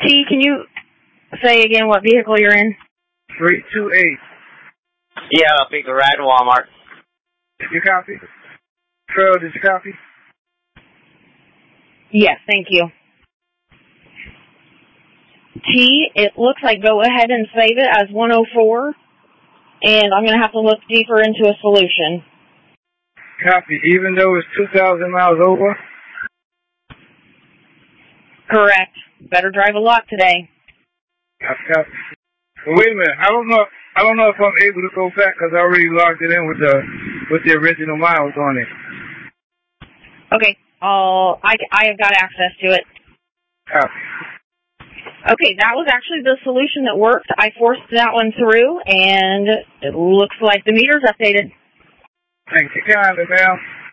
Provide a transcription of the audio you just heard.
T, can you say again what vehicle you're in? 328. Yeah, I'll pick a ride to Walmart. Did you copy? Trail, did you copy? Yes, thank you. T, it looks like go ahead and save it as 104, and I'm going to have to look deeper into a solution. Copy, even though it's 2,000 miles over? Correct. Better drive a lot today. Copy. Well, wait a minute, I don't know if I'm able to go back because I already logged it in with the original miles on it. Okay, I have got access to it. Copy. Okay, that was actually the solution that worked. I forced that one through, and it looks like the meter's updated. Thank you kindly, ma'am.